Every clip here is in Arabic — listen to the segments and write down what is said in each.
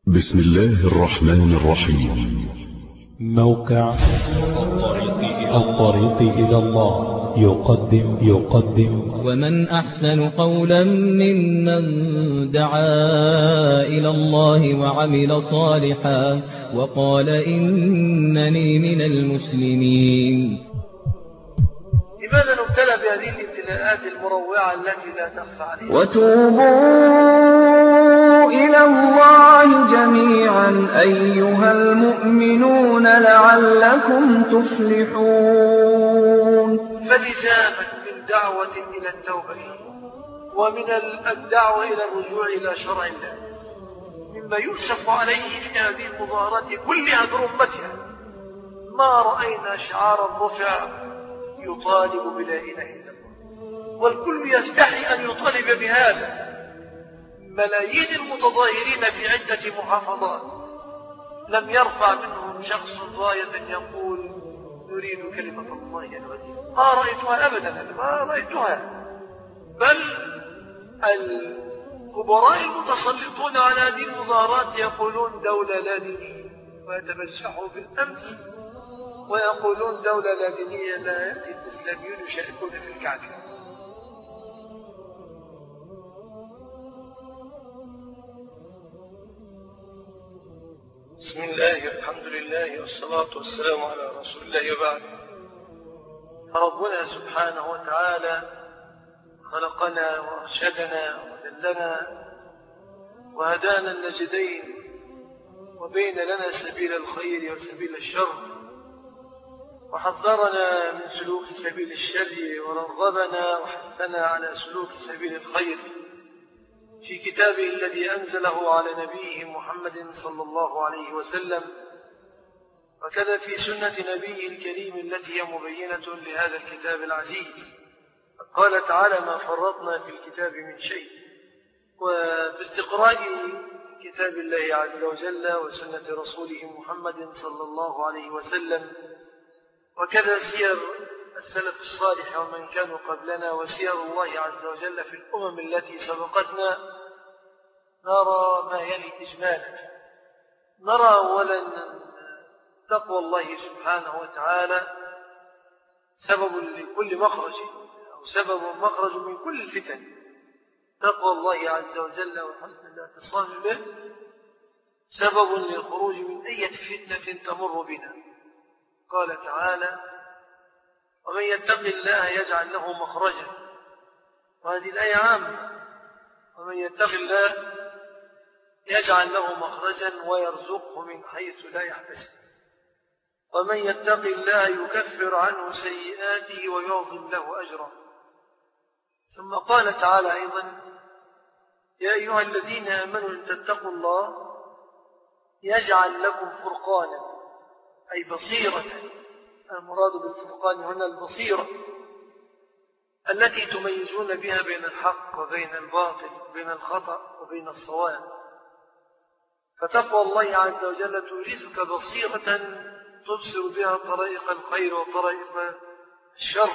بسم الله الرحمن الرحيم. موقع الطريق إلى الله يقدم ومن أحسن قولا ممن دعا إلى الله وعمل صالحا وقال إنني من المسلمين. لماذا نبتلى بهذه الابتلاءات المروعة التي لا تخفى علينا؟ وتوبوا إلى الله جميعا أيها المؤمنون لعلكم تفلحون. فلزاما من دعوة إلى التوبة ومن الدعوة إلى الرجوع إلى شرع الله مما يؤسف عليه في هذه المظاهرات كلها برمتها ما رأينا شعارا رفع يطالب بلا إله إلا الله، والكل يستحي أن يطالب بهذا. ملايين المتظاهرين في عدة محافظات لم يرفع منهم شخص راية يقول نريد كلمة الله العليا. ما رأيتها أبدا، ما رأيتها. بل الكبراء المتسلطون على هذه المظاهرات يقولون دولة لا دينية، ويتبجحوا بالأمس ويقولون دولة لا دينية لا يأتي الإسلاميون يشاركون في الكعكة. بسم الله، الحمد لله، والصلاة والسلام على رسول الله وبعد. فربنا سبحانه وتعالى خلقنا وأرشدنا ودلنا وهدانا النجدين وبين لنا سبيل الخير وسبيل الشر، وحذرنا من سلوك سبيل الشر ورغبنا وحثنا على سلوك سبيل الخير في كتابه الذي أنزله على نبيه محمد صلى الله عليه وسلم، وكذا في سنة نبيه الكريم التي هي مبينة لهذا الكتاب العزيز. قال تعالى ما فرطنا في الكتاب من شيء. وباستقراء كتاب الله عز وجل وسنة رسوله محمد صلى الله عليه وسلم وكذا سير السلف الصالح ومن كانوا قبلنا وسير الله عز وجل في الأمم التي سبقتنا، نرى ما يلي إجمالا. نرى أولا تقوى الله سبحانه وتعالى سبب لكل مخرج أو سبب مخرج من كل الفتن. تقوى الله عز وجل وحسن الاعتصام به سبب للخروج من أي فتنة تمر بنا. قال تعالى ومن يتق الله يجعل له مخرجا، وهذه الآية عامة. ومن يتق الله يجعل له مخرجا ويرزقه من حيث لا يحتسب، ومن يتق الله يكفر عنه سيئاته ويعظم له أجرا. ثم قال تعالى أيضا يا أيها الذين آمنوا إن تتقوا الله يجعل لكم فرقانا، أي بصيرة. المراد بالفرقان هنا البصيرة التي تميزون بها بين الحق وبين الباطل، بين الخطأ وبين الصواب. فتقوى الله عز وجل تورثك بصيرة تبصر بها طريق الخير وطريق الشر.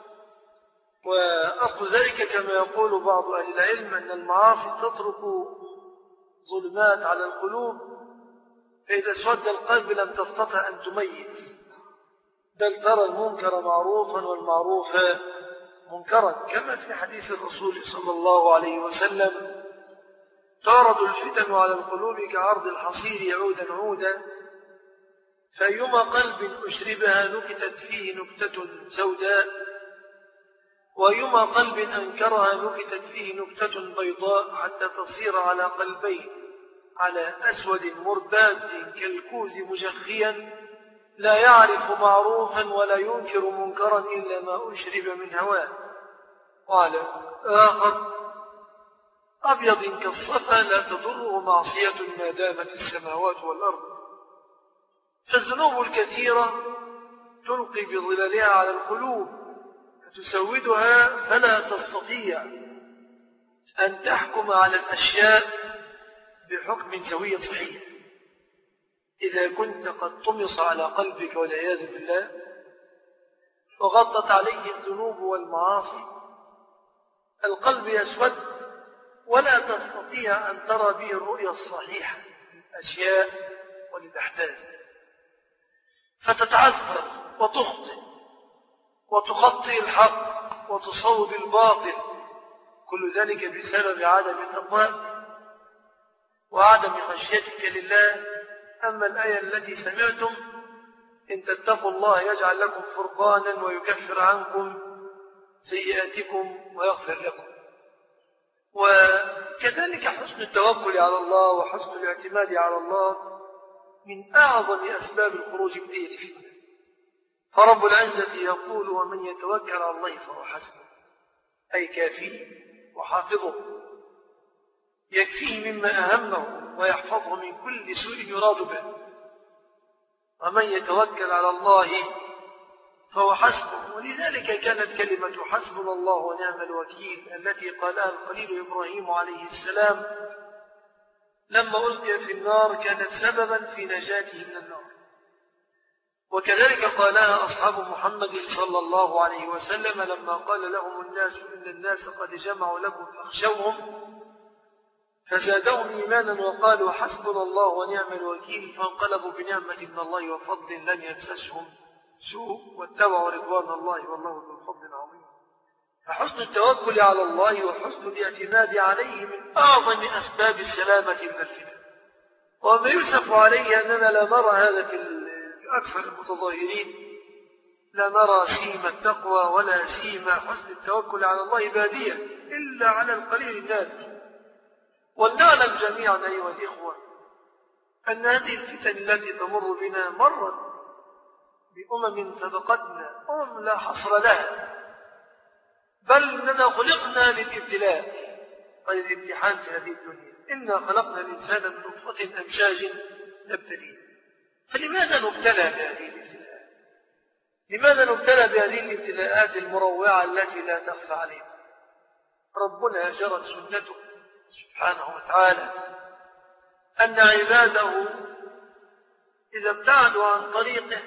وأصل ذلك كما يقول بعض أهل العلم أن المعاصي تترك ظلمات على القلوب، فإذا اسود القلب لم تستطع أن تميز، بل ترى المنكر معروفا والمعروف منكرا، كما في حديث الرسول صلى الله عليه وسلم تعرض الفتن على القلوب كعرض الحصير عودا عودا، فأيما قلب أشربها نكتت فيه نكتة سوداء، وأيما قلب أنكرها نكتت فيه نكتة بيضاء، حتى تصير على قلبين على أسود مرباد كالكوز مجخيا لا يعرف معروفا ولا ينكر منكرا إلا ما أشرب من هواه. قال آخر أبيض كالصفا لا تضره معصية ما دامت السماوات والأرض. فالذنوب الكثيرة تلقي بظلالها على القلوب فتسودها، فلا تستطيع أن تحكم على الأشياء بحكم سوي صحيح. إذا كنت قد طمس على قلبك والعياذ بالله وغطت عليه الذنوب والمعاصي، القلب يسود ولا تستطيع أن ترى به الرؤية الصحيحة أشياء وللأحداث، فتتعثر وتخطئ وتخطي الحق وتصوب الباطل، كل ذلك بسبب عدم تقواك وعدم خشيتك لله. أما الآية التي سمعتم: إن تتقوا الله يجعل لكم فرقانا ويكفر عنكم سيئاتكم ويغفر لكم. وكذلك حسن التوكل على الله وحسن الاعتماد على الله من أعظم أسباب الخروج من أي فتنة. فرب العزة يقول: ومن يتوكل على الله فهو حسبه، أي كافيه وحافظه، يكفيه مما أهمه ويحفظه من كل سوء يراد به. ومن يتوكل على الله فهو حسبه. ولذلك كانت كلمة حسبنا الله ونعم الوكيل التي قالها الخليل إبراهيم عليه السلام لما ألقي في النار كانت سببا في نجاته من النار. وكذلك قالها أصحاب محمد صلى الله عليه وسلم لما قال لهم الناس: إن الناس قد جمعوا لكم فاخشوهم، فزادهم إيمانا وقالوا حسبنا الله ونعم الوكيل، فانقلبوا بنعمة من الله وفضل لم يمسسهم سوء واتبعوا رضوان الله والله ذو الفضل العظيم. فحسن التوكل على الله وحسن الاعتماد عليه من أعظم أسباب السلامة من الفتن. وما يؤسف عليه أننا لا نرى هذا في أكثر المتظاهرين، لا نرى سيما التقوى ولا سيما حسن التوكل على الله بادية إلا على القليل النادر. ولنعلم جميعا أيها الإخوة أن هذه الفتن التي تمر بنا مرت بأمم سبقتنا، لا حصر لها، بل إننا خلقنا للابتلاء، أي الامتحان في هذه الدنيا. إنا خلقنا الإنسان من نطفة أمشاج نبتليه. فلماذا نبتلى بهذه الابتلاءات؟ لماذا نبتلى بهذه الابتلاءات المروعة التي لا تخفى علينا؟ ربنا جرت سنته سبحانه وتعالى أن عباده إذا ابتعدوا عن طريقه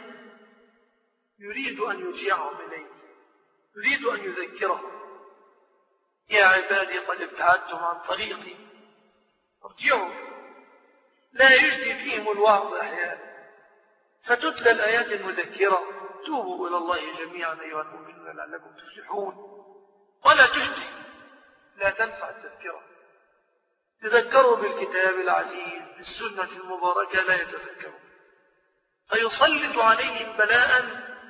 يريد أن يرجعهم إليه، يريد أن يذكرهم: يا عبادي قد ابتعدتم عن طريقي ارجعوا. لا يجدي فيهم الوعظ أحيانا، فتتلى الآيات المذكرة: توبوا إلى الله جميعا أيها المؤمنون لعلكم تفلحون. ولا تجدي، لا تنفع التذكرة. تذكروا بالكتاب العزيز بالسنة المباركة، لا يتذكرون، فيسلط عليهم بلاء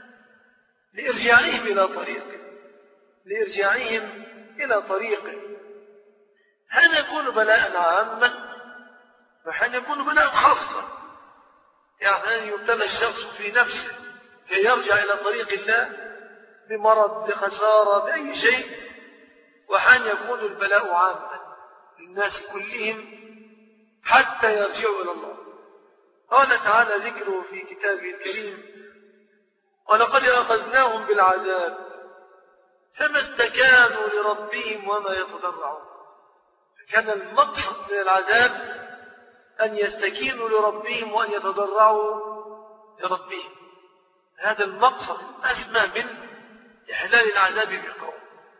لإرجاعهم إلى طريقه، لإرجاعهم إلى طريقه. هذا يكون بلاء عاما وحين يكون بلاء خاصا، يعني يبتلى الشخص في نفسه كي يرجع إلى طريق الله بمرض، بخسارة، بأي شيء، وحين يكون البلاء عاما للناس كلهم حتى يرجعوا إلى الله. قال تعالى ذكره في كتابه الكريم: ولقد أخذناهم بالعذاب فما استكانوا لربهم وما يتضرعون. كان المقصد من العذاب أن يستكينوا لربهم وأن يتضرعوا لربهم. هذا المقصد الأسمى من إحلال العذاب بالقوم.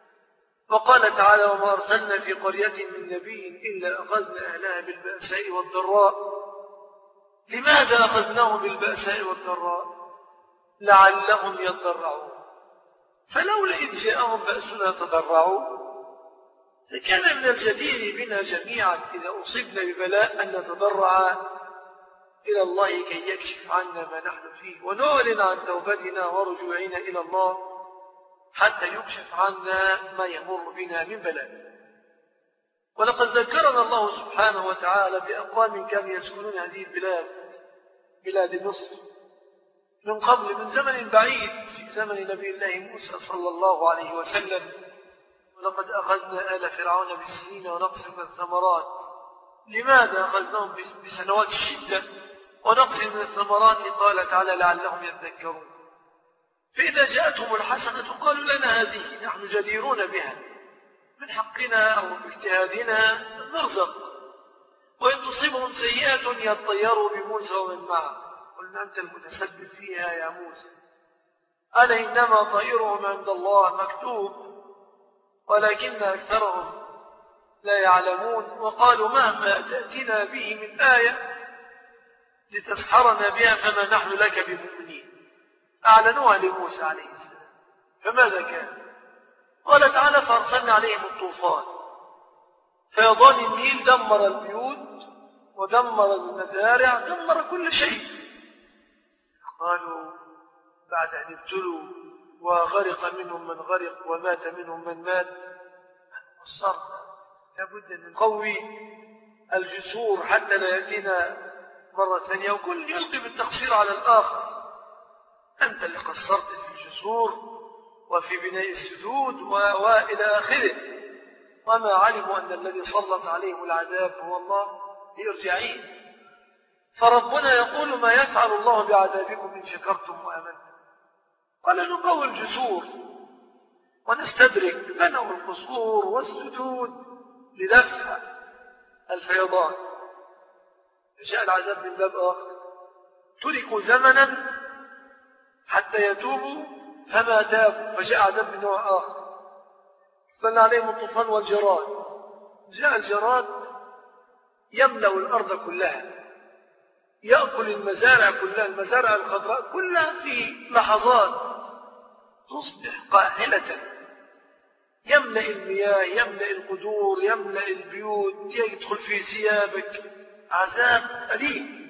وقال تعالى: وما أرسلنا في قرية من نبي إلا أخذنا أهلها بالبأساء والضراء. لماذا أخذناهم بالبأساء والضراء؟ لعلهم يضرعون. فلولا إذ جاءهم بأسنا تضرعوا. فكان من الجدير بنا جميعا إذا أصبنا ببلاء أن نتضرع إلى الله كي يكشف عنا ما نحن فيه، ونعلن عن توبتنا ورجوعنا إلى الله حتى يكشف عنا ما يمر بنا من بلاء. ولقد ذكرنا الله سبحانه وتعالى بأقوام كانوا يسكنون هذه البلاد، بلاد مصر، من قبل، من زمن بعيد، في زمن نبي الله موسى صلى الله عليه وسلم: ولقد أخذنا آل فرعون بالسنين ونقص من الثمرات. لماذا أخذناهم بسنوات الشدة ونقص من الثمرات؟ قال تعالى: لعلهم يذكرون. فإذا جاءتهم الحسنة قالوا لنا هذه، نحن جديرون بها، من حقنا أو باجتهادنا نرزق. وإن تصيبهم سيئة يطيروا بموسى ومن معه، قلنا أنت المتسبب فيها يا موسى. قال: إنما طائرهم عند الله مكتوب ولكن أكثرهم لا يعلمون. وقالوا: مهما تأتنا به من آية لتسحرنا بها فما نحن لك بمؤمنين. أعلنوها لموسى عليه السلام. فماذا كان؟ قال تعالى: فأرسلنا عليهم الطوفان، فيضان النيل دمر البيوت ودمر المزارع، دمر كل شيء. قالوا بعد أن ابتلوا وغرق منهم من غرق ومات منهم من مات: قصرنا، لابد أن نقوي الجسور حتى لا يأتينا مرة ثانية، وكل يلقي بالتقصير على الآخر. أنت اللي قصرت في الجسور وفي بناء السدود وإلى آخره، وما علموا أن الذي سلط عليهم العذاب هو الله ليرجعين. فربنا يقول: ما يفعل الله بعذابكم إن شكرتم وآمنتم. قال: نقوي الجسور ونستدرك. بنوا القصور والسدود لدفع الفيضان. جاء العذاب من باب آخر، تركوا زمنا حتى يتوبوا فما تابوا، فجاء عذاب من نوع آخر. صلى عليهم الطوفان والجراد. جاء الجراد يملأ الأرض كلها، يأكل المزارع كلها، المزارع الخضراء كلها في لحظات تصبح قاحلة، يملأ المياه، يملأ القدور، يملأ البيوت، يدخل في ثيابك. عذاب أليم.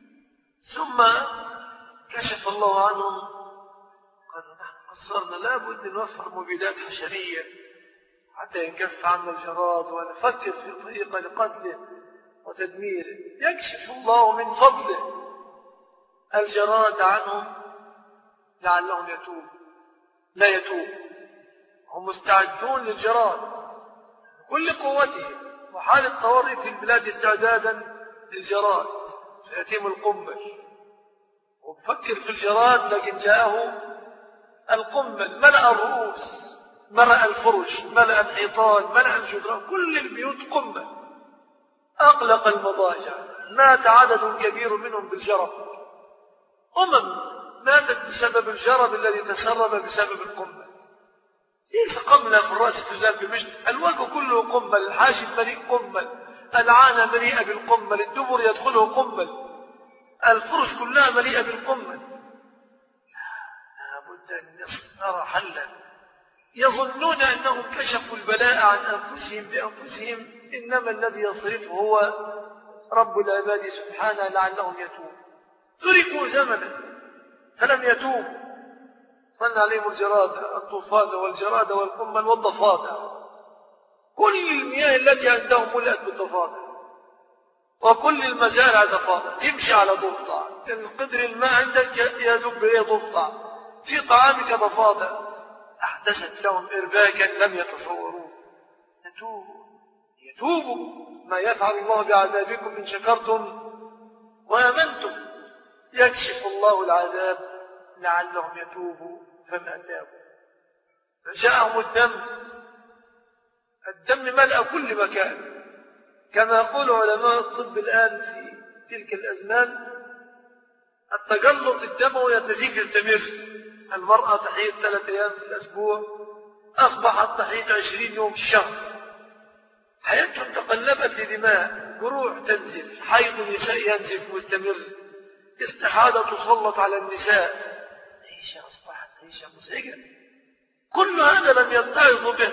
ثم كشف الله عنهم، قالوا: نحن قصرنا، لا بد نوفر مبيدات حشرية حتى ينكف عنا الجراد، ونفكر في طريقة لقتله وتدميره. يكشف الله من فضله الجراد عنهم لعلهم يتوب. لا يتوب، هم مستعدون للجراد بكل قوتهم، وحال الطوارئ في البلاد استعدادا للجراد. سيتم القنبل وفكر في الجراد، لكن جاءه القنبل، ملأ الرؤوس، ملأ الفرش، ملأ الحيطان، ملأ الجدران، كل البيوت قنبل. أغلق المضاجع، مات عدد كبير منهم بالجرب. ماتت بسبب الجرب الذي تسرب بسبب القنبل. ليس قملة في الرأس تزال بمشط، الوجه كله قنبل، الحاجب مليء قنبل، العانة مليئة بالقنبل، الدبر يدخله قنبل، الفرش كلها مليئة بالقنبل. لابد أن نرى حلا. يظنون أنهم كشفوا البلاء عن أنفسهم بأنفسهم، إنما الذي يصرفه هو رب العباد سبحانه لعلهم يتوب. تركوا زمنا فلم يتوبوا. صلى عليهم الجراد، الطوفان والجراد والقمل والضفادع. كل المياه التي عندهم ملأت بالضفادع، وكل المزارع ضفادع، تمشي على ضفدع، القدر الماء عندك يدب به ضفدع، في طعامك ضفادع. أحدثت لهم إرباكا لم يتصوروه. يتوبوا. ما يفعل الله بعذابكم إن شكرتم وآمنتم. يكشف الله العذاب لعلهم يتوبوا فما تابوا. فجاءهم الدم ملأ كل مكان، كما يقول علماء الطب الآن في تلك الأزمان: التجلط الدموي يستمر. المرأة تحيض 3 أيام في الأسبوع، أصبحت تحيض 20 يوم في الشهر. حياتهم تقلبت لدماء، جروح تنزف، حيض النساء ينزف مستمر، استحاضة تسلط على النساء. عيشة أصبحت عيشة مزعجة. كل هذا لم يتعظوا به،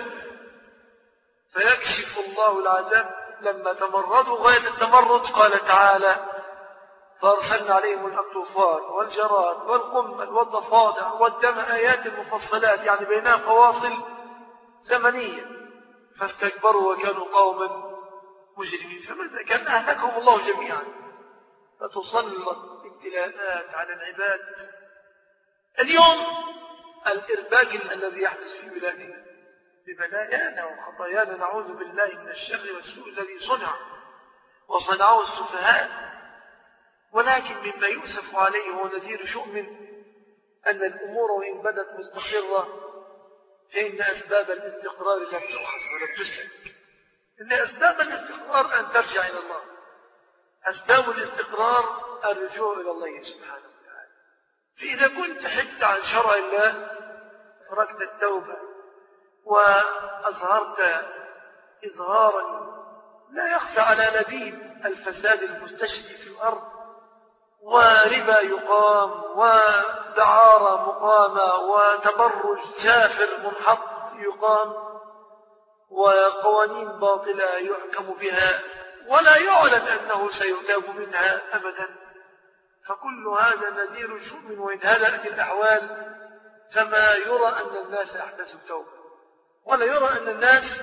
فيكشف الله العذاب لما تمردوا غاية التمرد. قال تعالى: فأرسلنا عليهم الطوفان والجراد والقمل والضفادع والدم، آيات مفصلات، يعني بينها فواصل زمنية. فاستكبروا وكانوا قوما مجرمين. فماذا كان؟ أهلكهم الله جميعا. فتسلط ابتلاءات على العباد. اليوم الإرباك الذي يحدث في بلادنا ببلايانا وخطايانا، نعوذ بالله من الشر والسوء الذي وصنعه السفهاء. ولكن مما يؤسف عليه ونذير شؤم أن الأمور وإن بدت مستقرة فإن أسباب الاستقرار لم تؤخذ ولم تسلك. إن أسباب الاستقرار أن ترجع إلى الله. أسباب الاستقرار الرجوع إلى الله سبحانه وتعالى. فإذا كنت حدت عن شرع الله، تركت التوبة وأظهرت إظهارا لا يخفى على لبيب الفساد المستشري في الأرض، وربا يقام ودعارة مقامة وتبرج سافر منحط يقام وقوانين باطلة يحكم بها ولا يعلن أنه سيتاب منها أبدا. فكل هذا نذير شؤم وإن هدأت الأحوال فما يرى أن الناس أحدثوا التوبة ولا يرى أن الناس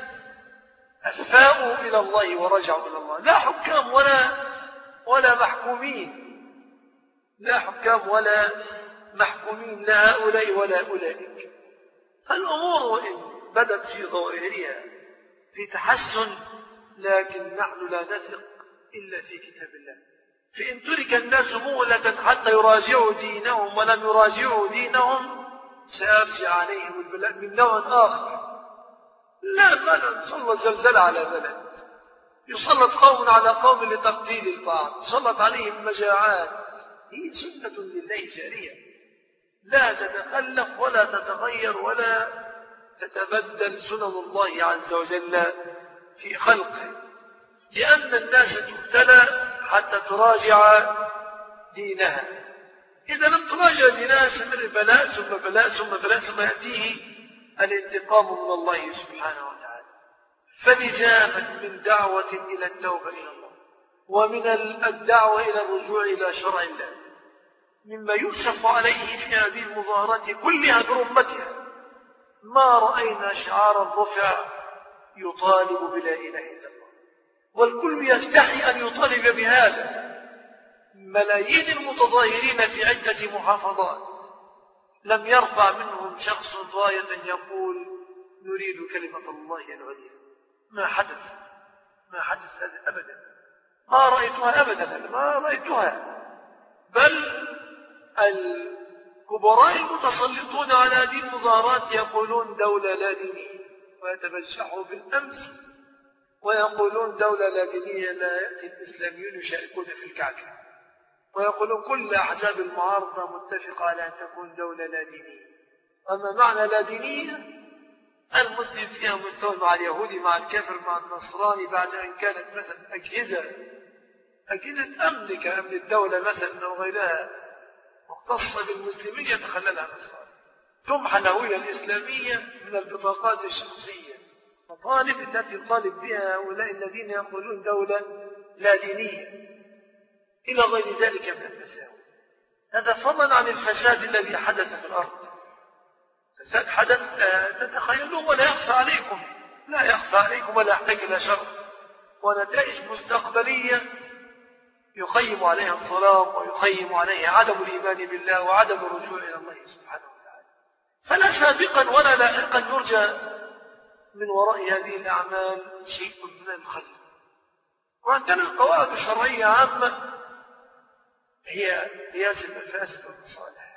أفاءوا إلى الله ورجعوا إلى الله. لا حكام ولا محكومين، لا حكام ولا محكومين، لا هؤلاء ولا أولئك. الأمور وإن بدت في ظواهرها في تحسن لكن نحن لا نثق إلا في كتاب الله. فإن ترك الناس مهلة حتى يراجعوا دينهم ولم يراجعوا دينهم سيرجع عليهم البلاء من نوع آخر. لا بلد صلى زلزال على بلد، يسلط قوم على قوم لتقتيل البعض، يسلط عليهم مجاعات. هي سنة لله جارية لا تتخلف ولا تتغير ولا تتبدل سنن الله عز وجل في خلقه، لأن الناس تبتلى حتى تراجع دينها. إذا لم تراجع دينها سمر بلاء ثم بلاء ثم بلاء ثم يأتيه الانتقام من الله سبحانه وتعالى. فلجامت من دعوة إلى التوبة إلى الله ومن الدعوة إلى الرجوع إلى شرع الله مما يؤسف عليه في هذه المظاهرات كلها برمتها. ما رأينا شعارا رفع يطالب بلا إله إلا الله، والكل يستحي أن يطالب بهذا. ملايين المتظاهرين في عدة محافظات لم يرفع منهم شخص راية يقول نريد كلمة الله العليا. ما حدث هذا أبدا، ما رأيتها أبدا، ما رأيتها. بل الكبراء المتسلطون على هذه المظاهرات يقولون دولة لا دينية ويتبجحوا بالأمس ويقولون دولة لا دينية لا يأتي الإسلاميون يشاركون في الكعكة، ويقولون كل أحزاب المعارضة متفقة على أن تكون دولة لا دينية. أما معنى لا دينية المسلم فيها مستوى مع اليهودي مع الكافر مع النصراني بعد أن كانت مثلا أجهزة أمن كأمن الدولة مثلا أو غيرها مختصة بالمسلمين يتخللها النصارى. تمحى الهوية الإسلامية من البطاقات الشخصية، مطالب التي يطالب بها هؤلاء الذين يقولون دولة لا دينية إلى غير ذلك من المساوئ. هذا فضلا عن الفساد الذي حدث في الأرض. فساد حدث تتخيلوه ولا يخفى عليكم، لا يخفى عليكم ولا يحتاج إلى شر، ونتائج مستقبلية يخيم عليها الظلام ويخيم عليها عدم الإيمان بالله وعدم الرجوع إلى الله سبحانه وتعالى. فلا سابقا ولا لاحقا يرجى من وراء هذه الأعمال شيء من الخير. وعندنا القواعد الشرعية عامة هي قياس المفاسد والمصالح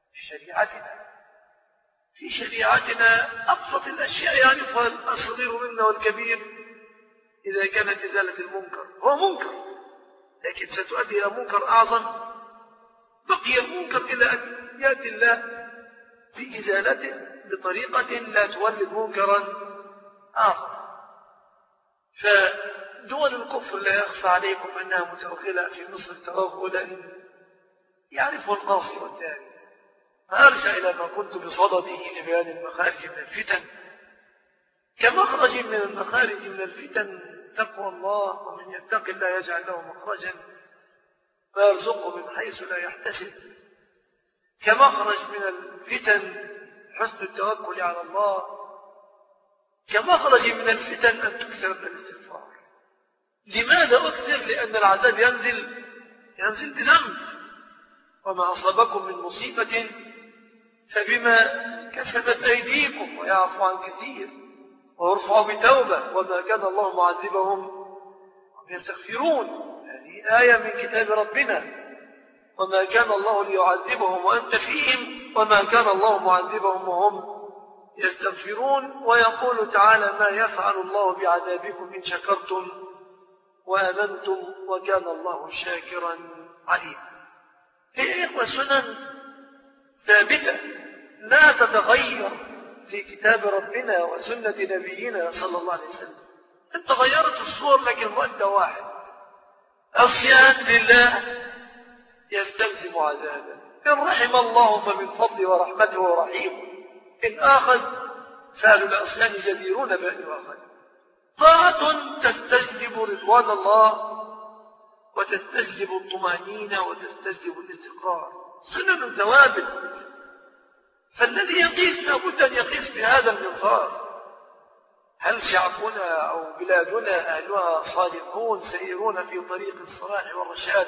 في شريعتنا. أبسط الأشياء يعرفها الصغير منا والكبير. إذا كانت إزالة المنكر هو منكر لكن ستؤدي إلى منكر أعظم، بقي المنكر إلى أن يأتي الله في إزالته بطريقة لا تولد منكرا آخر. فدول الكفر لا يخفى عليكم أنها متوغلة في مصر توغلا يعرفه القاصي والداني. فأرجع إلى ما كنت بصدده لبيان المخارج من الفتن. كمخرج من المخارج من الفتن تقوى الله، ومن يتق الله يجعل له مخرجا ويرزقه من حيث لا يحتسب. كمخرج من الفتن حسن التوكل على الله. كمخرج من الفتن أن تكثر من الاستغفار. لماذا أكثر؟ لأن العذاب ينزل بذنب. وما أصابكم من مصيبة فبما كسبت أيديكم ويعفو عن كثير ويرفع بتوبة وما كان الله معذبهم وهم يستغفرون. هذه آية من كتاب ربنا. وما كان الله ليعذبهم وأنت فيهم وما كان الله معذبهم وهم يستغفرون. ويقول تعالى ما يفعل الله بعذابكم إن شكرتم وآمنتم وكان الله شاكرا عليما. هي إخوة سنن ثابتة لا تتغير في كتاب ربنا وسنة نبينا صلى الله عليه وسلم. إن تغيرت الصور لكن مؤدى واحد، عصيان لله يستلزم عذابا. إن رحم الله فمن فضله ورحمته رحيم، إن آخذ فأهل العصيان جديرون بأن يؤاخذ. طاعة تستجلب رضوان الله وتستجلب الطمأنينة وتستجلب الاستقرار، سنن ثوابت. فالذي يقيس لابد أن يقيس بهذا المنظار. هل شعبنا أو بلادنا أهلها صادقون سيرون في طريق الصلاح والرشاد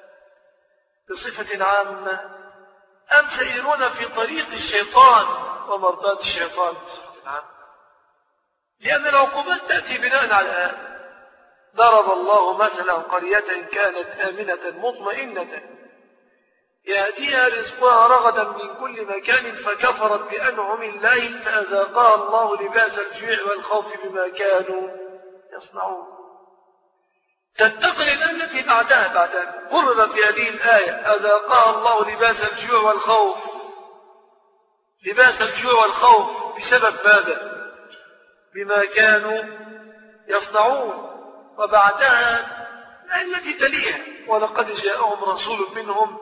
بصفة عامة، أم سيرون في طريق الشيطان ومرضات الشيطان بصفة عامة؟ لأن العقوبات تأتي بناء على هذا. ضرب الله مثلا قرية كانت آمنة مطمئنة يأتيها رزقها رغدا من كل مكان فكفرت بأنعم الله فأذاقها الله لباس الجوع والخوف بما كانوا يصنعون. تنتقل التي بعدها قرب في هذه الآية أذاقها الله لباس الجوع والخوف. لباس الجوع والخوف بسبب ماذا؟ بما كانوا يصنعون. وبعدها التي تليها ولقد جاءهم رسول منهم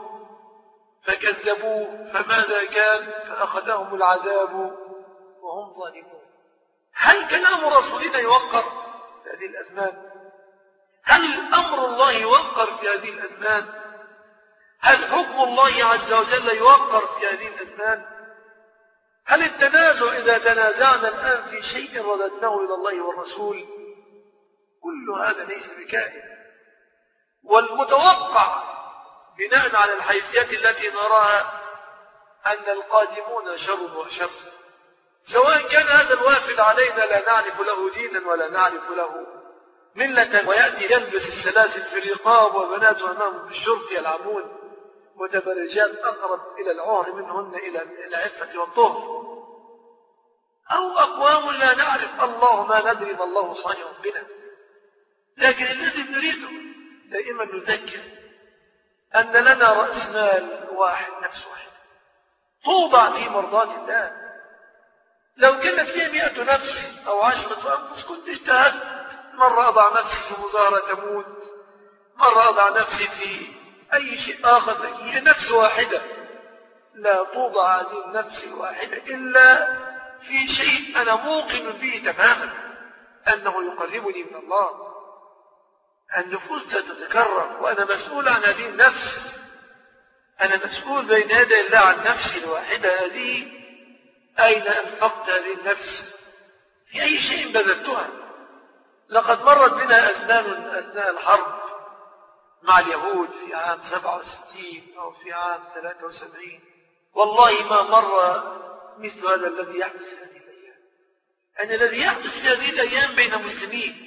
فكذبوه فماذا كان فأخذهم العذاب وهم ظالمون. هل كلام رسولنا يوقر في هذه الأزمان؟ هل أمر الله يوقر في هذه الأزمان؟ هل حكم الله عز وجل يوقر في هذه الأزمان؟ هل التنازع إذا تنازعنا الآن في شيء رددناه إلى الله والرسول؟ كل هذا ليس بكائن. والمتوقع بناء على الحيثيات التي نراها أن القادمون شر وشر، سواء كان هذا الوافد علينا لا نعرف له دينا ولا نعرف له ملة، ويأتي يلبس السلاسل في الرقاب وبناته أمامه بالشرط يلعبون متبرجات أقرب إلى العهر منهن إلى العفة والطهر، أو أقوام لا نعرف الله ما ندري ما الله صانع بنا. لكن الذي نريده دائما نذكر أن لنا رأس مال واحد، نفس واحد توضع في مرضاة الله. لو كانت لي 100 نفس أو 10 أنفس كنت اجتهدت، مرة أضع نفسي في مظاهرة تموت، مرة أضع نفسي في أي شيء آخر، هي نفس واحدة. لا توضع هذه النفس الواحدة إلا في شيء أنا موقن به تماما أنه يقربني من الله. النفوس تتكرر وأنا مسؤول عن هذه النفس، أنا مسؤول بين يدي الله عن نفسي الواحدة هذه. أين أنفقت هذه النفس؟ في أي شيء بذلتها؟ لقد مرت بنا أزمان أثناء الحرب مع اليهود في عام 67 أو في عام 73، والله ما مر مثل هذا الذي يحدث في هذه الأيام. أن الذي يحدث في هذه الأيام بين مسلمين،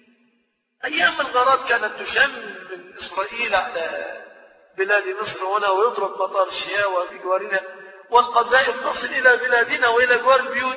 أيام الغارات كانت تشن من إسرائيل على بلاد مصر هنا ويضرب مطار الشياوة في جوارنا، والقذائف تصل إلى بلادنا وإلى جوار البيوت،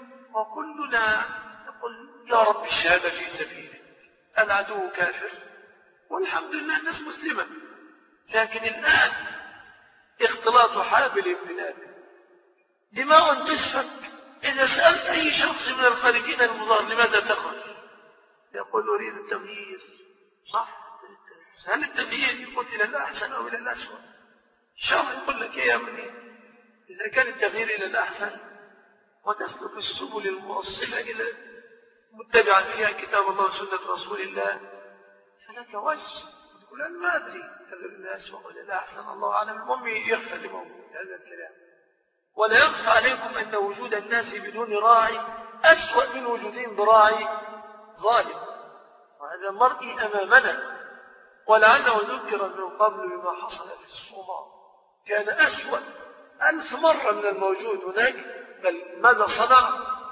وكلنا نقول يا رب الشهادة في سبيلك. العدو كافر والحمد لله الناس مسلمة. لكن الآن اختلاط حابل بنابل، دماء تسفك. إذا سألت أي شخص من الخارجين المظاهر لماذا تخرج؟ يقول أريد التغيير. صح، هل التغيير يقول إلى الأحسن أو إلى الأسوأ؟ الشرع يقول لك يا ابني إذا كان التغيير إلى الأحسن وتسلك السبل الموصلة إلى متبعا فيها كتاب الله وسنة رسول الله فلك وجه. تقول أنا ما أدري هل الأسوأ ولا الأحسن، الله أعلم. المهم يغفر لموجود هذا الكلام. ولا يخفى عليكم أن وجود الناس بدون راعي أسوأ من وجودهم براعي ظالم، وهذا مرئي أمامنا. ولعله ذكر من قبل بما حصل في الصومال، كان أسوأ 1000 مرة من الموجود هناك. بل ماذا صنع؟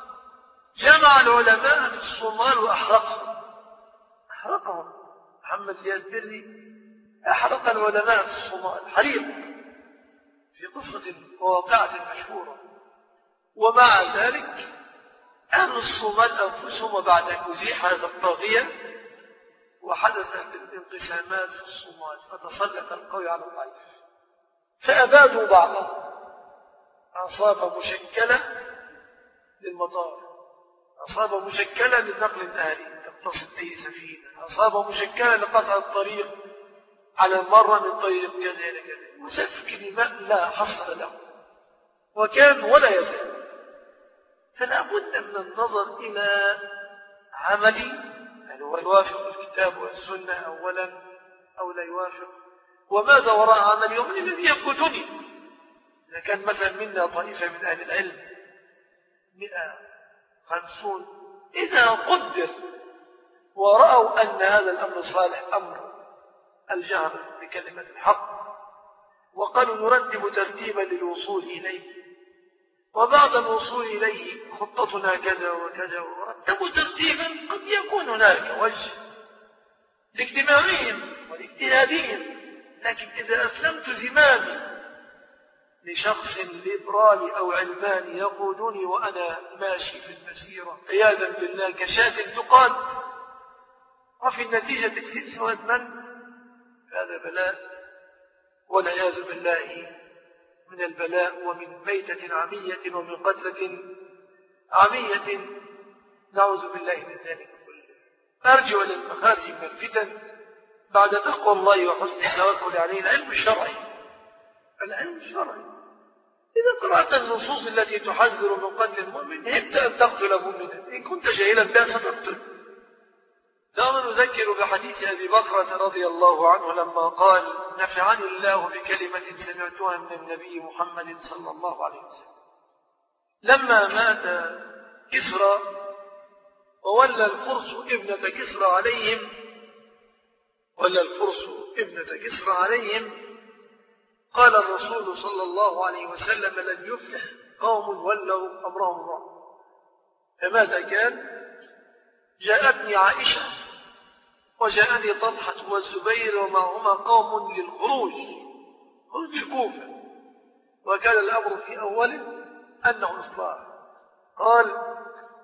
جمع العلماء في الصومال وأحرقهم. محمد زياد دري أحرق العلماء في الصومال حريق في قصة وواقعة مشهورة. ومع ذلك أهل الصومال أنفسهم وبعد أن أزيح هذا الطاغية وحدثت الانقسامات في الصومال فتسلط القوي على الضعيف فأبادوا بعضهم. عصابة مشكلة للمطار، عصابة مشكلة للنقل النهري تقتصد أي سفينة، عصابة مشكلة لقطع الطريق، على مرة من طريق كذا إلى كذا، وسفك دماء لا حصر له وكان ولا يزال. فلا بد من النظر إلى عملي، هل هو يوافق الكتاب والسنة أولا أو لا يوافق، وماذا وراء عملي ومن الذي يقودني. إذا كان مثلا منا طائفة من أهل العلم 150، إذا قدر ورأوا أن هذا الأمر صالح، أمر الجهر بكلمة الحق، وقالوا نرتب ترتيبا للوصول إليه، وبعد الوصول إليه خطتنا كذا وكذا، ورتبوا ترتيبا قد يكون هناك وجه لاجتماعهم والاجتهادهم. لكن إذا أسلمت زمامي لشخص ليبرالي أو علماني يقودني وأنا ماشي في المسيرة عياذا بالله كشاة تقاد، وفي النتيجة تكسير سواد من، فهذا بلاء والعياذ بالله من البلاء، ومن ميتة عمية ومن قتلة عمية، نعوذ بالله من ذلك كله. أرجو للمخارج من الفتن بعد تقوى الله وحسن التوكل عليه العلم الشرعي. العلم الشرعي، إذا قرأت النصوص التي تحذر من قتل المؤمن هبت أن تقتل مؤمنا، إن كنت جاهلا بها ستقتل. دعنا نذكر بحديث أبي بكرة رضي الله عنه لما قال نفعني الله بكلمة سمعتها من النبي محمد صلى الله عليه وسلم. لما مات كسرى وولى الفرس ابنة كسرى عليهم، قال الرسول صلى الله عليه وسلم لن يفلح قوم ولوا أمرهم الله. فماذا كان؟ جاءتني عائشة وجاءني طلحة والزبير ومعهما قوم للخروج بالكوفة، وكان الأمر في أول أنه إصلاح. قال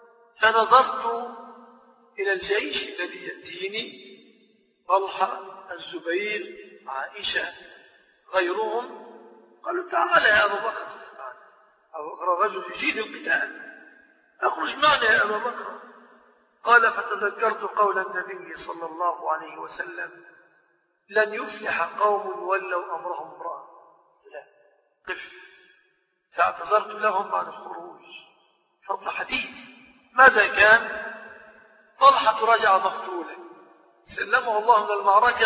فنظرت إلى الجيش الذي يأتيني، طلحة، الزبير، عائشة، غيرهم، قالوا تعال يا أبا بكر، أبو بكر رجل يجيد القتال، أخرج معنا يا أبا بكر. قال فتذكرت قول النبي صلى الله عليه وسلم لن يفلح قوم ولوا أمرهم امرأة. قف. فاعتذرت لهم عن الخروج. فضل حديث. ماذا كان؟ طلحة رجع مقتولا، سلمه الله من المعركة،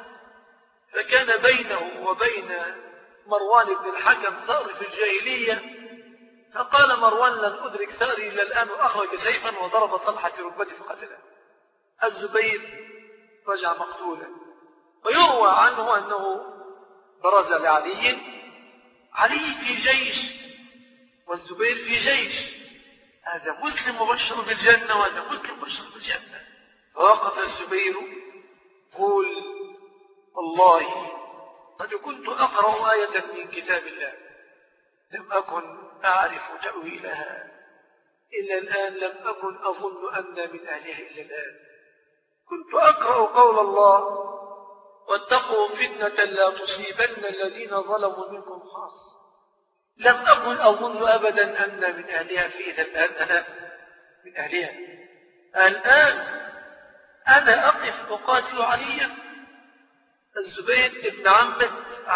فكان بينه وبين مروان بن الحكم ثأر في الجاهلية، فقال مروان لن أدرك ثأري إلا الآن، وأخرج سيفا وضرب طلحة في ركبته فقتله. الزبير رجع مقتولا، ويروى عنه أنه برز لعلي، علي في جيش والزبير في جيش، هذا مسلم مبشر بالجنة وهذا مسلم مبشر بالجنة. فوقف الزبير قول والله قد كنت أقرأ آية من كتاب الله لم أكن أعرف تأويلها إلا الآن، لم أكن أظن أن من أهلها إلا الآن. كنت أقرأ قول الله واتقوا فتنة لا تصيبن الذين ظلموا منكم خاصة، لم أكن أظن أبدا أن من أهلها، فإذا الآن أنا من أهلها. الآن أنا أقف أقاتل عليا. الزبير ابن عمه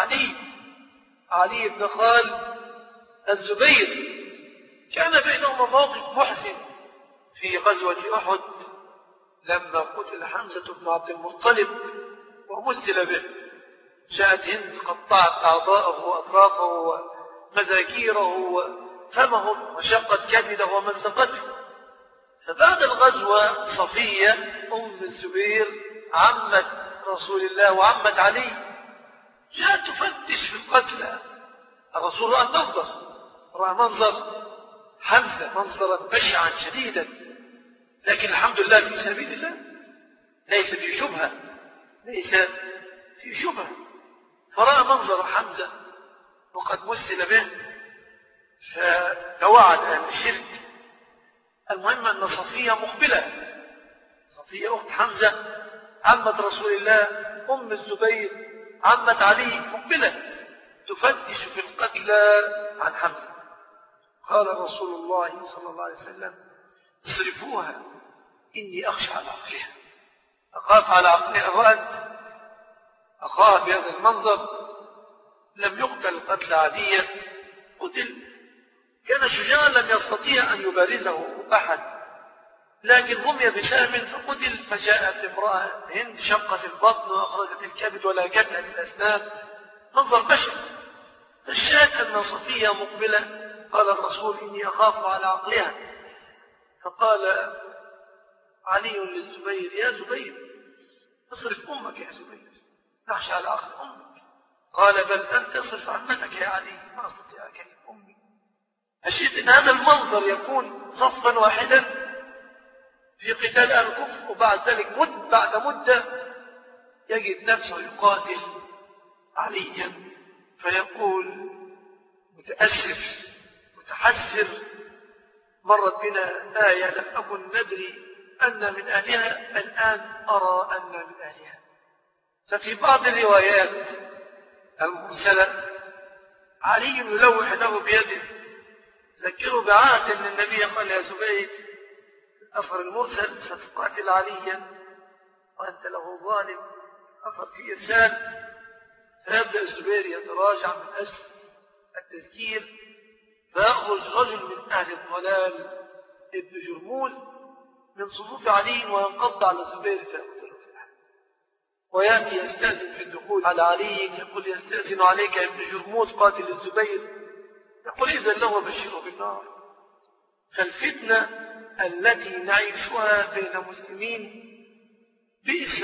علي ابن خال الزبير، كان بينهما موقف محزن في غزوة أحد لما قتل حمزة بن عبد المطلب ومثل به. جاءت هند قطعت أعضاءه وأطرافه ومذاكيره وفمه وشقت كبده ومزقته. فبعد الغزوة صفية أم الزبير عمة رسول الله وعمة علي جاءت تفتش في القتلى. الرسول رأى منظر حمزة منظرا بشعا شديدا، لكن الحمد لله في سبيل الله، ليس في شبهة. فرأى منظر حمزة وقد مثل به، فتوعد أهل الشرك. المهم أن صفية مقبلة، صفية أخت حمزة عمة رسول الله أم الزبير عمة علي، مقبلة تفتش في القتلى عن حمزة. قال رسول الله صلى الله عليه وسلم أخاه بهذا المنظر لم يقتل قتل عادية، قتل كان شجاعا لم يستطيع أن يبارزه أحد، لكن رمي بسهم فقتل. فجاءت امرأة هند شقت البطن وأخرجت الكبد ولا جدها للأسنان، منظر بشع. فالشاهد أن صفية مقبلة قال الرسول إني أخاف على عقلها، فقال علي للزبير يا زبير اصرف أمك يا زبير، نخشى على عقل أمك. قال بل أنت اصرف عمتك يا علي، ما أستطيع أكلم أمي. أشهد أن هذا المنظر يكون صفا واحدا في قتال أهل الكفر، وبعد ذلك بعد مدة يجد نفسه يقاتل عليا، فيقول متأسف متحسر مرت بنا آية لم أكن ندري أن من أهلها، الآن أرى أن من أهلها. ففي بعض الروايات المرسلة علي يلوح له بيده ذكره بعهد من النبي قال يا زبير الأثر المرسل ستقاتل عليا وأنت له ظالم، أثر في إرسال. فيبدأ الزبير يتراجع من أجل التذكير، فيخرج رجل من أهل الضلال ابن جرموز من صفوف علي وينقض على الزبير فيقتله في الحال، ويأتي يستأذن في الدخول على علي يقول يستأذن عليك ابن جرموز قاتل الزبير، يقول إذن له وبشره بالنار. فالفتنة التي نعيشها بين مسلمين بئس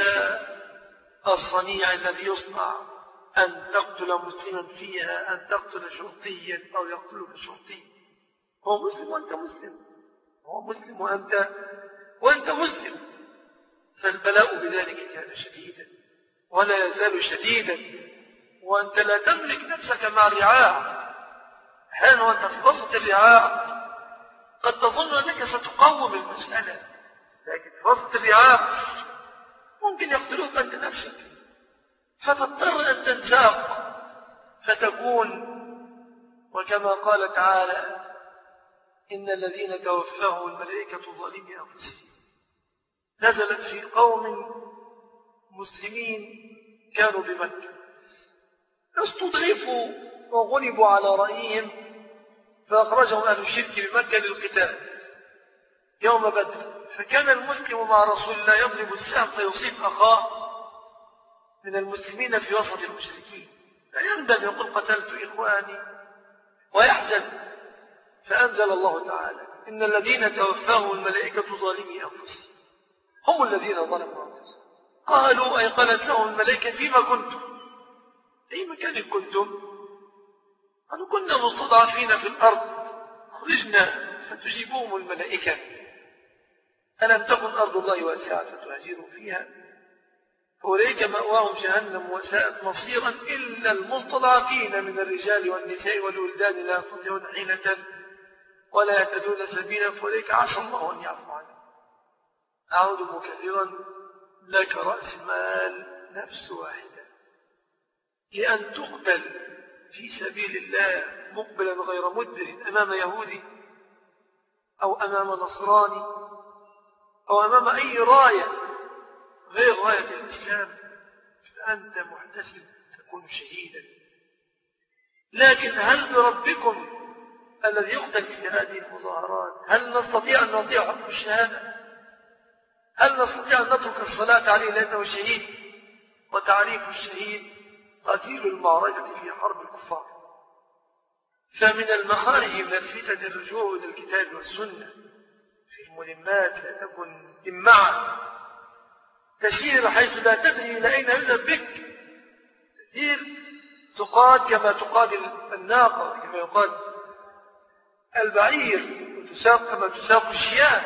الصنيع الذي يصنع، أن تقتل مسلما فيها، أن تقتل شرطيا أو يقتلك شرطي. هو مسلم وأنت مسلم، هو مسلم وأنت مسلم. فالبلاء بذلك كان شديدا ولا يزال شديدا، وأنت لا تملك نفسك مع الرعاع. أحيانا وأنت في وسط الرعاع قد تظن أنك ستقوم المسألة، لكن في وسط الرعاع ممكن يقتلوك أنت نفسك، فتضطر أن تنساق فتكون. وكما قال تعالى إن الذين توفاهم الملائكة ظالمي أنفسهم، نزلت في قوم مسلمين كانوا بمكة استضعفوا وغلبوا على رأيهم، فأخرجهم أهل الشرك بمكة للقتال يوم بدر. فكان المسلم مع رسول الله يضرب السهم فيصيب أخاه من المسلمين في وسط المشركين، فيندم يقول قتلت إخواني ويحزن. فأنزل الله تعالى إن الذين توفاهم الملائكة ظالمي أنفسهم هم الذين ظلموا أنفسهم. قالوا أي قالت لهم الملائكة فيما كنتم، أي مكان كنتم؟ قالوا كنا مستضعفين في الأرض خرجنا. فتجيبهم الملائكة ألم تكن أرض الله واسعة فتهاجروا فيها فأولئك مأواهم جهنم وساءت مصيرا إلا المستضعفين من الرجال والنساء والولدان لا يستطيعون حيلة ولا يهتدون سبيلا فأولئك عسى الله أن يعفو عنهم. أعود مكررا لك رأس مال نفس واحدة لأن تقتل في سبيل الله مقبلا غير مدبر أمام يهودي أو أمام نصراني أو أمام أي راية غير راية الإسلام، فأنت محتسب تكون شهيدا. لكن هل بربكم الذي يقتل في هذه المظاهرات هل نستطيع أن نطيع حكم الشهادة؟ هل نستطيع أن نترك الصلاة عليه لأنه شهيد؟ وتعريف الشهيد قتيل المعركة في حرب الكفار. فمن المخارج من الفتن الرجوع إلى الكتاب والسنة في الملمات، لا تكن إمعا تسير حيث لا تدري إلى أين يذهب بك، تسير تقاد كما تقاد الناقة كما يقاد البعير وتساق كما تساق الشياه.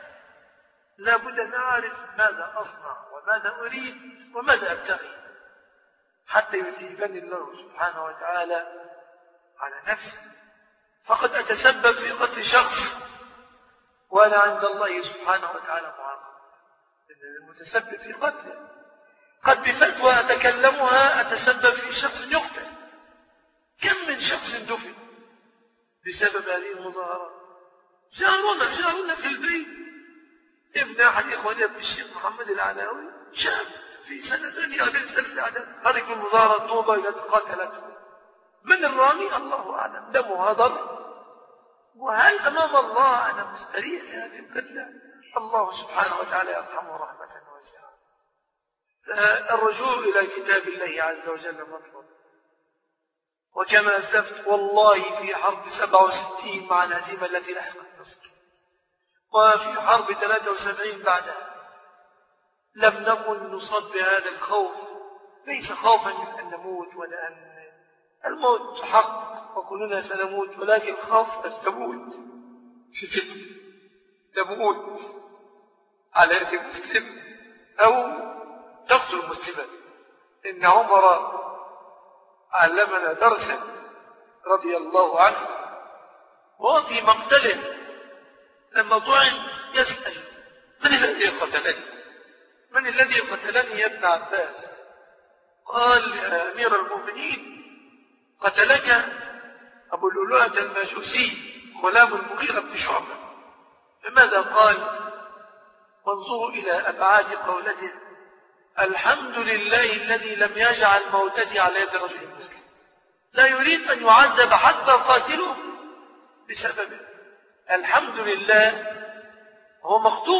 لا بد أن أعرف ماذا أصنع وماذا أريد وماذا أبتغي حتى يثيبني الله سبحانه وتعالى على نفسي. فقد أتسبب في قتل شخص وأنا عند الله سبحانه وتعالى معاقب، لأن المتسبب في قتله قد بفتوى أتكلمها أتسبب في شخص يقتل. كم من شخص دفن بسبب هذه المظاهرات. جارنا في البيت ابن أحد إخواني ابن الشيخ محمد العلاوي شاب في سنة ثانية عدد ثلاث أعداد خرج من مظاهرة طوبى إلى قاتلته. من الرامي؟ الله أعلم، دمه هدر. وهل أمام الله أنا مستريح في هذه القتلة؟ الله سبحانه وتعالى يرحمه رحمة واسعة. الرجوع إلى كتاب الله عز وجل مطلوب. وكما أسلفت والله في حرب 67 مع الهزيمة التي لحقت مصر، وفي حرب 73 بعدها، لم نكن نصاب بهذا الخوف، ليس خوفا من أن نموت ولا أن الموت حق وكلنا سنموت، ولكن خوف أن تموت في فتنة، تموت على يد مسلم أو تقتل مسلما. إن عمر علمنا درسا رضي الله عنه، وفي مقتله لما طعن يسأل: من الذي قتلني؟ من الذي قتلني يا ابن عباس؟ قال: يا أمير المؤمنين، قتلك أبو اللؤلؤة الماجوسي غلام المغيرة بن شعبة. لماذا؟ قال: وانظروا إلى أبعاد قولته: الحمد لله الذي لم يجعل موتتي على يد رجل مسلم. لا يريد أن يعذب حتى قاتله بسببه. الحمد لله، هو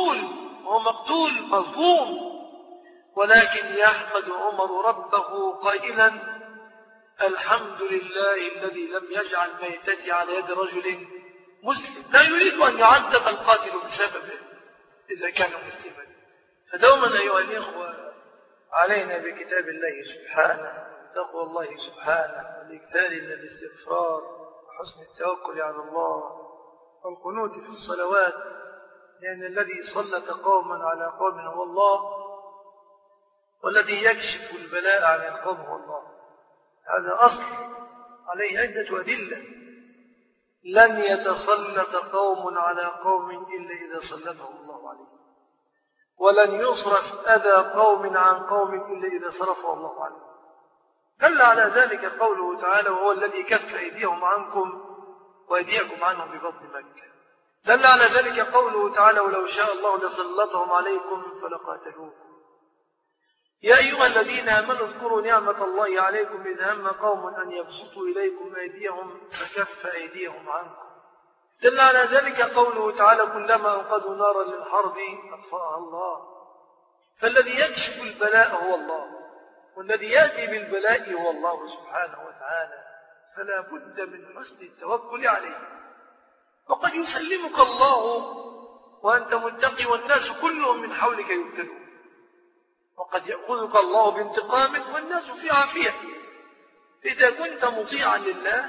مقتول مظلوم، ولكن يحمد عمر ربه قائلا: الحمد لله الذي لم يجعل ميتتي على يد رجل مسلم. لا يريد أن يعذب القاتل بسببه إذا كان مسلما. فدوما أيها الإخوة علينا بكتاب الله سبحانه، تقوى الله سبحانه، والإكثار من الاستغفار، وحسن التوكل على الله، والقنوت في الصلوات، لأن الذي سلط قوما على قوم هو الله، والذي يكشف البلاء عن القوم هو الله. هذا أصل عليه عدة أدلة. لن يتسلط قوم على قوم إلا إذا سلطهم الله عليه، ولن يصرف أذى قوم عن قوم إلا إذا صرفه الله عليه. دل على ذلك قوله تعالى: وهو الذي كف أيديهم عنكم وأيديكم عنهم ببطن مكة. دل على ذلك قوله تعالى: ولو شاء الله لسلطهم عليكم فلقاتلوكم. يا أيها الذين آمنوا اذكروا نعمة الله عليكم إذ هم قوم أن يبسطوا إليكم أيديهم فكف أيديهم عنكم. دل على ذلك قوله تعالى: كلما أوقدوا نارا للحرب أطفأها الله. فالذي يكشف البلاء هو الله، والذي يأتي بالبلاء هو الله سبحانه وتعالى. فلا بد من حسن التوكل عليه. وقد يسلمك الله وأنت متقي والناس كلهم من حولك يبتلون، وقد يأخذك الله بانتقامك والناس في عافية. إذا كنت مطيعا لله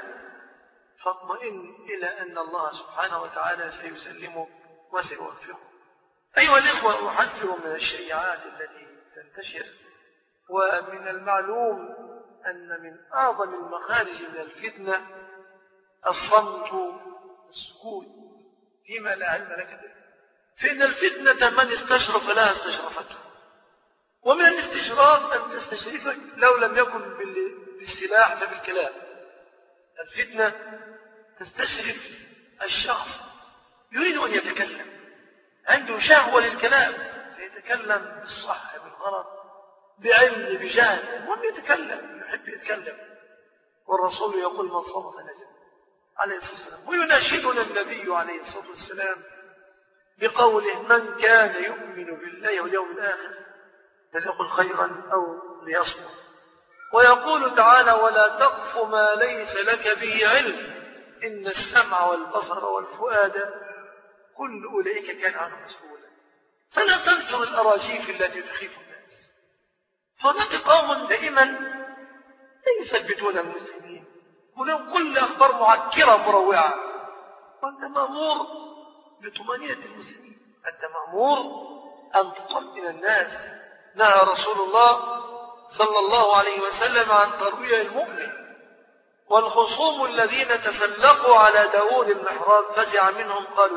فاطمئن إلى أن الله سبحانه وتعالى سيسلمك وسيوفقك. أيها الإخوة، أحذر من الشائعات التي تنتشر. ومن المعلوم أن من أعظم المخارج من الفتنة الصمت والسكوت فيما لا علم لك به. فإن الفتنة من استشرف لها استشرفته، ومن الاستشراف أن تستشرفك لو لم يكن بالسلاح فبالكلام. الفتنة تستشرف الشخص يريد أن يتكلم، عنده شهوة للكلام، فيتكلم بالصح بالغلط بعلم بجهل، المهم يتكلم، يحب يتكلم. والرسول يقول: من صمت نجا عليه الصلاة والسلام. ويناشدنا النبي عليه الصلاة والسلام بقوله: من كان يؤمن بالله واليوم الآخر فليقل خيرا أو ليصمت. ويقول تعالى: ولا تقف ما ليس لك به علم إن السمع والبصر والفؤاد كل أولئك كان عنه مسؤولا. فلا تنشر الأراجيف التي تخيف الناس. فهناك قوم دائما لا يثبتون المسلمين، ولهم كل أخبار معكرة مروعة، وأنت مأمور بطمأنينة المسلمين، أنت مأمور أن تطمئن الناس. نهى رسول الله صلى الله عليه وسلم عن ترويع المؤمن. والخصوم الذين تسلقوا على داود المحراب فزع منهم قالوا: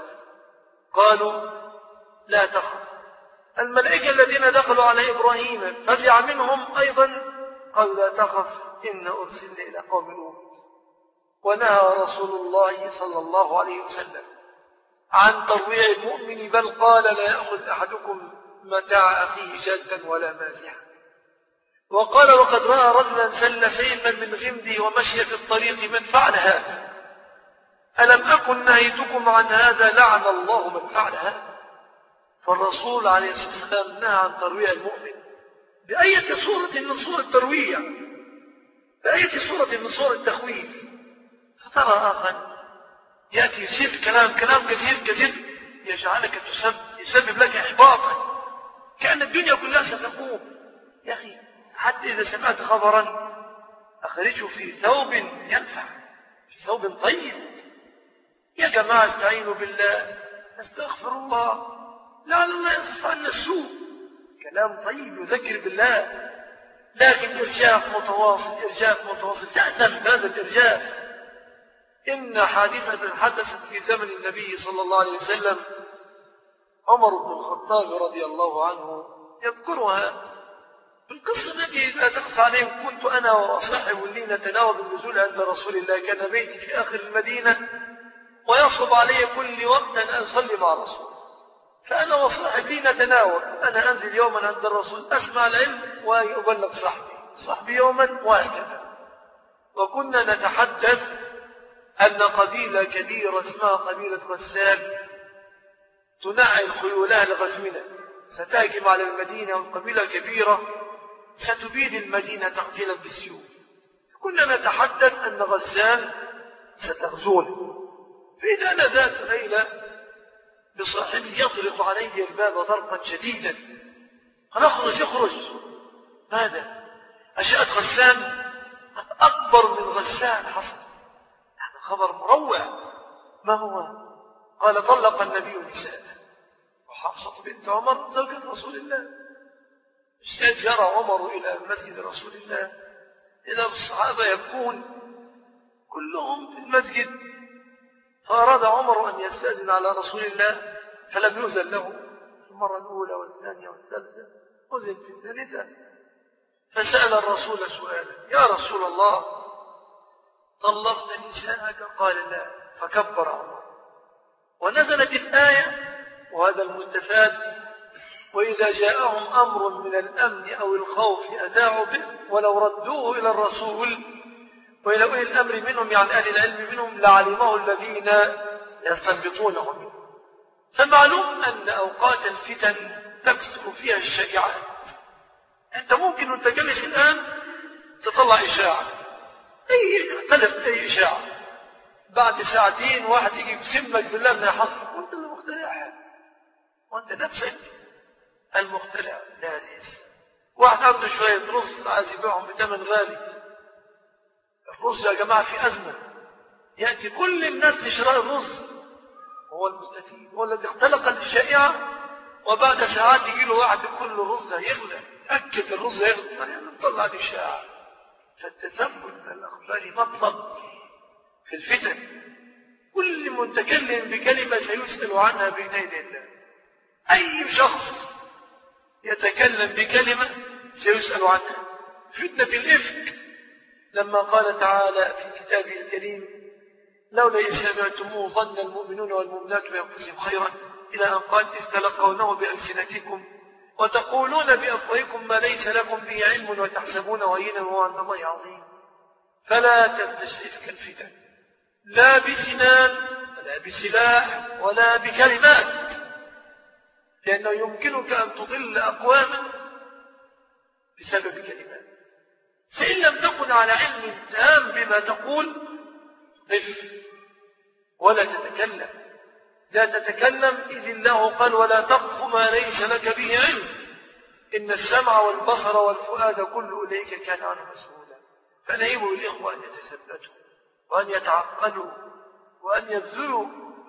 لا تخف. الملائكة الذين دخلوا على إبراهيم فزع منهم أيضا قالوا: لا تخف إن أرسلنا إلى قوم لوط. ونهى رسول الله صلى الله عليه وسلم عن ترويع المؤمن، بل قال: لا يأخذ أحدكم متاع أخيه جادا ولا مازحا. وقال وقد رأى رجلا سل سيفا من غمده ومشي في الطريق من فعل هذا، ألم أكن نهيتكم عن هذا؟ لعن الله من فعل هذا. فالرسول عليه الصلاة والسلام نهى عن ترويع المؤمن بأية صورة من صور الترويع، بأية صورة من صور التخويف. فترى آخر يأتي يصير كلام كثير يجعلك يسبب لك إحباطا، كأن الدنيا كلها ستقوم. يا أخي حتى إذا سمعت خبرا أخرجه في ثوب ينفع، في ثوب طيب. يا جماعة استعينوا بالله، استغفر الله، لعل الله يصف عنا السوء. كلام طيب يذكر بالله، لكن إرجاف متواصل تأثم بهذا الإرجاف. إن حادثة حدثت في زمن النبي صلى الله عليه وسلم، عمر بن الخطاب رضي الله عنه يذكرها في القصة التي لا تخفى عليهم. كنت أنا وصاحب لي نتناوب النزول عند رسول الله، كان بيتي في آخر المدينة ويصعب علي كل وقت أن أصلي مع الرسول، فأنا وصاحب لي نتناوب، أنا أنزل يوما عند الرسول أسمع العلم وأبلغ صاحبي يوما وهكذا. وكنا نتحدث أن قبيلة كبيرة اسمها قبيلة غسان تنعي خيولها لغزونا، ستهجم على المدينة، والقبيلة كبيرة ستبيد المدينة تقتيلا بالسيوف. كنا نتحدث أن غسان ستغزونا. فإذا أنا ذات ليلة بصاحبي يطرق علي الباب طرقا شديدا، يخرج. ماذا؟ أجاءت غسان أكبر من غسان حصل. هذا خبر مروع. ما هو؟ قال طلق النبي نساءه، وحفصة بنت عمر زوجة رسول الله. جرى عمر إلى مسجد رسول الله، إذا الصحابة يبكون كلهم في المسجد، فأراد عمر أن يستأذن على رسول الله فلم يؤذن له. المرة الأولى والثانية والثالثة أذن في الثالثة، فسأل الرسول سؤالا: يا رسول الله طلقت نساءك؟ قال لا. فكبر عمر، ونزلت الآية، وهذا المستفاد: وإذا جاءهم أمر من الأمن أو الخوف أذاعوا به ولو ردوه إلى الرسول وإلى أولي الأمر منهم، يعني أهل العلم منهم، لعلمه الذين يستنبطونه منه. فمعلوم أن أوقات الفتن تكثر فيها الشائعات. أنت ممكن أن تجلس الآن تطلع إشاعة، اختلف أي إشاعة، بعد ساعتين واحد يجي يسمك بالله من يحصل، وأنت اللي مخترعها، وأنت نفسك المخترع العزيز. واحد عنده شوية رز عايز يبيعهم بثمن غالي. الرز يا جماعة في أزمة، يأتي كل الناس لشراء الرز، هو المستفيد، هو الذي اختلق الشائعة. وبعد ساعات يجي له واحد يقول له الرز هيغلى، أكد الرز هيغلى، يعني نطلع الإشاعة. فالتثبت من الأخبار مطلب في الفتن. كل متكلم بكلمة سيسأل عنها بين يدي الله. أي شخص يتكلم بكلمة سيسأل عنها. فتنة الإفك، لما قال تعالى في كتابه الكريم: لولا إذ سمعتموه ظن المؤمنون والمؤمنات بأنفسهم خيرا، إلى أن قال: إذ تلقونه بألسنتكم وتقولون بأفواهكم ما ليس لكم به علم وتحسبونه هينا وهو عند الله عظيم. فلا تستشرفك الفتن، لا بسنان ولا بسلاح ولا بكلمات، لأنه يمكنك أن تضل أقواما بسبب كلمات. فإن لم تكن على علم تام بما تقول قف ولا تتكلم. لا تتكلم إذ الله قال: ولا تقف ما ليس لك به علم، إن السمع والبصر والفؤاد كل أولئك كان عنه مسؤولا. فنهيبوا الإخوة أن يتثبتوا وأن يتعقلوا وأن يبذلوا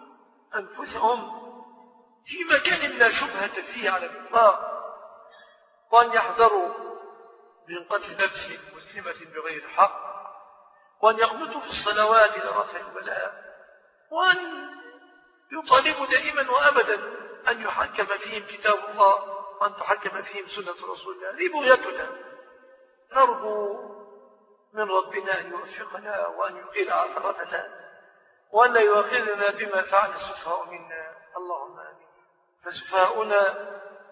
أنفسهم في مكان لا شبهة فيه على الإطلاق، وأن يحذروا من قتل نفس مسلمة بغير حق، وأن يقنطوا في الصلوات لرفع البلاء، وأن يطالبوا دائما وأبدا أن يحكم فيهم كتاب الله وأن تحكم فيهم سنة رسول الله. هذه بغيتنا، نرجو من ربنا أن يوفقنا وأن يقيل عثرتنا وأن لا يؤاخذنا بما فعل السفهاء منا، اللهم آمين. فسفهاؤنا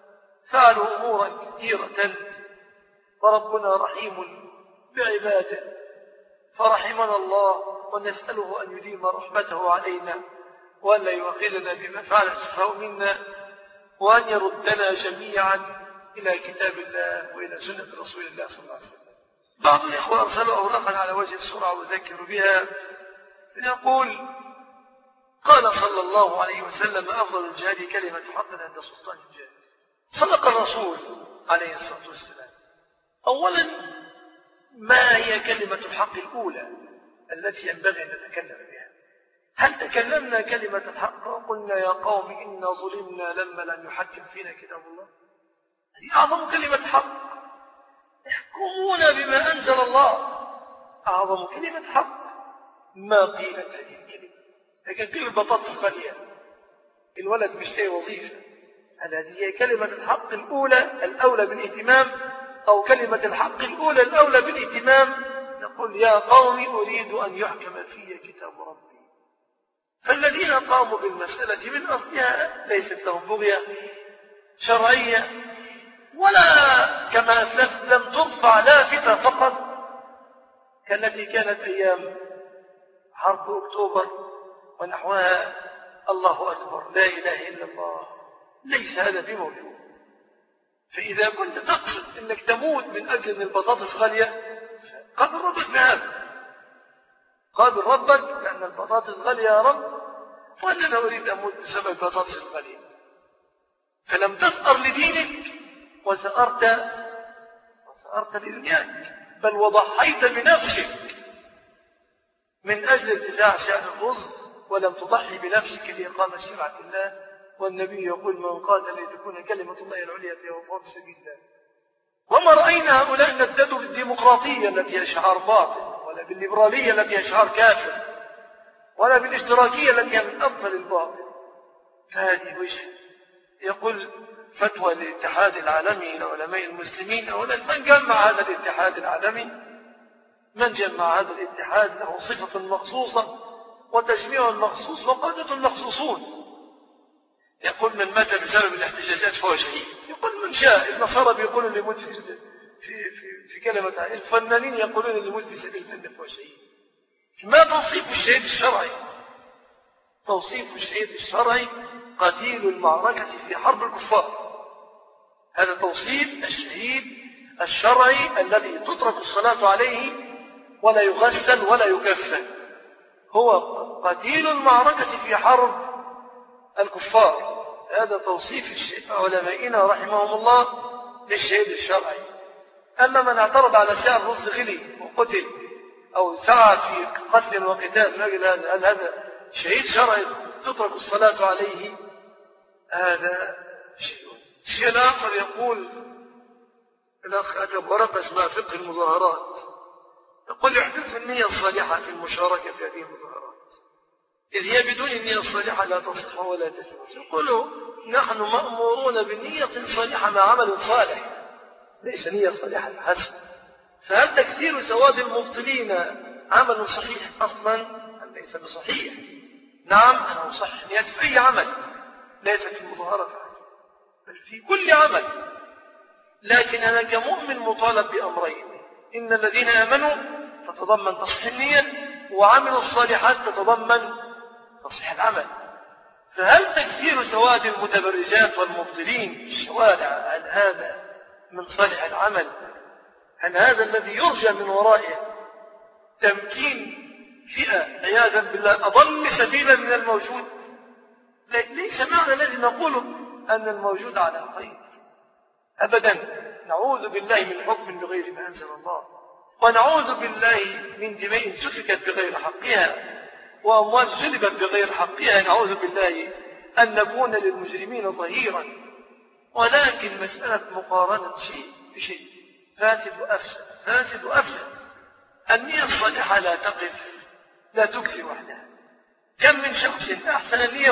فعلوا أمورا كثيرة، وربنا رحيم بعباده، فرحمنا الله ونسأله أن يديم رحمته علينا وأن لا يؤاخذنا بما فعل السفهاء منا، وأن يردنا جميعا إلى كتاب الله وإلى سنة رسول الله صلى الله عليه وسلم. بعض الإخوة أرسلوا أوراقا على وجه السرعة وذكر بها، يقول: قال صلى الله عليه وسلم: أفضل الجهاد كلمة حق عند سلطان الجاهل. صدق الرسول عليه الصلاة والسلام. أولا، ما هي كلمة الحق الأولى التي ينبغي أن نتكلم بها؟ هل تكلمنا كلمة الحق وقلنا: يا قوم إنا ظلمنا لما لم يحكم فينا كتاب الله؟ هذه أعظم كلمة حق. يحكمون بما أنزل الله، أعظم كلمة حق. ما قيلت هذه الكلمة؟ لكن قيل البطاطس غالية، الولد مشتري وظيفة. هذه هي كلمة الحق الأولى الأولى بالاهتمام، أو كلمة الحق الأولى الأولى بالاهتمام؟ نقول: يا قوم أريد أن يحكم في كتاب ربي. فالذين قاموا بالمسألة من أصلها ليست لهم بغية شرعية، ولا كما أسلفت لم ترفع لافتة فقط كالتي كانت أيام حرب أكتوبر ونحوها: الله أكبر، لا إله إلا الله. ليس هذا بموجود. فإذا كنت تقصد أنك تموت من أجل أن البطاطس غالية، قابل ربك بهذا، قابل ربك لأن البطاطس غالية يا رب، وأننا أريد أموت بسبب البطاطس الغالية. فلم تثأر لدينك وسأرت لدنياك، بل وضحيت بنفسك من أجل ارتفاع شأن الرز، ولم تضحي بنفسك لإقامة شرعة الله. والنبي يقول: من قاتل لتكون كلمة الله العليا فهو في سبيل الله. وما رأينا هؤلاء نددوا بالديمقراطية التي هي شعار باطل، ولا بالليبرالية التي هي شعار كافر، ولا بالاشتراكية التي هي من أفضل الباطل. فهذه وجه. يقول فتوى الاتحاد العالمي لعلماء المسلمين: أولا، من جمع هذا الاتحاد العالمي؟ من جمع هذا الاتحاد له صفة مخصوصة وتجميع مخصوص وقادة مخصوصون. يقول: من مات بسبب الاحتجاجات فهو شهيد. يقول: من شاء. النصارى بيقولوا اللي يموت في كلمة، الفنانين يقولون اللي يموت في سبيل الفن فهو شهيد. ما توصيف الشهيد الشرعي؟ توصيف الشهيد الشرعي: قتيل المعركة في حرب الكفار. هذا توصيف الشهيد الشرعي الذي تترك الصلاة عليه ولا يغسل ولا يكفن. هو قتيل المعركة في حرب الكفار. هذا توصيف علمائنا رحمهم الله للشهيد الشرعي. أما من اعترض على سعر الرز غلي وقتل، أو سعى في قتل وقتال نجل هذا شهيد شرعي تترك الصلاة عليه، هذا شيء آخر. يقول الأخ أتب ورقة اسمها فقه المظاهرات، يقول: يحدث النية الصالحة في المشاركة في هذه المظاهرات، إذ هي بدون النية الصالحة لا تصح ولا تجوز. يقولوا: نحن مأمورون بنية صالحة مع عمل صالح، ليس نية صالحة حسب. فهل تكثير سواد المبطلين عمل صحيح أصلا أم ليس بصحيح؟ نعم، أنا أصح نية في أي عمل، ليس في المظاهرة حسب، بل في كل عمل. لكن أنا كمؤمن مطالب بأمرين: إن الذين آمنوا تتضمن تصحيح النية، وعملوا الصالحات تتضمن تصحيح العمل. فهل تكثير سواد المتبرجات والمبطلين في الشوارع هل هذا من صالح العمل؟ هل هذا الذي يرجى من ورائه تمكين فئة عياذا بالله أضل سبيلا من الموجود؟ ليس معنى الذي نقوله أن الموجود على خير أبدا. نعوذ بالله من حكم بغير ما أنزل الله، ونعوذ بالله من دماء سفكت بغير حقها، وأموال سلبت بغير حقها. نعوذ بالله أن نكون للمجرمين ظهيرا. ولكن مسألة مقارنة شيء بشيء فاسد وأفسد، فاسد وأفسد. النية الصالحة لا تقف، لا تكفي وحدها. كم من شخص أحسن النية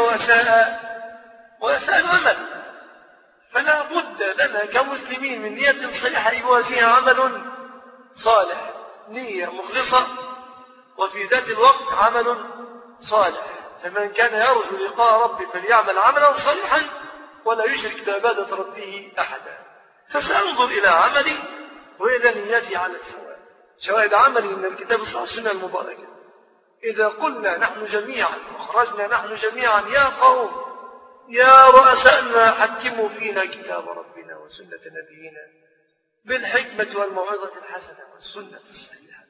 وأساء العمل. فلا بد لنا كمسلمين من نية صالحة يوازيها عمل صالح، نية مخلصة، وفي ذات الوقت عمل صالح. فمن كان يرجو لقاء ربه فليعمل عملا صالحا ولا يشرك بعبادة ربه أحدا. فسأنظر إلى عملي وإلى نيتي على السواء. شواهد عملي من الكتاب والسنة المباركة. إذا قلنا نحن جميعا وخرجنا نحن جميعا يا قوم يا رؤساءنا حكموا فينا كتاب ربنا وسنة نبينا بالحكمة والموعظة الحسنة والسنة الصحيحة،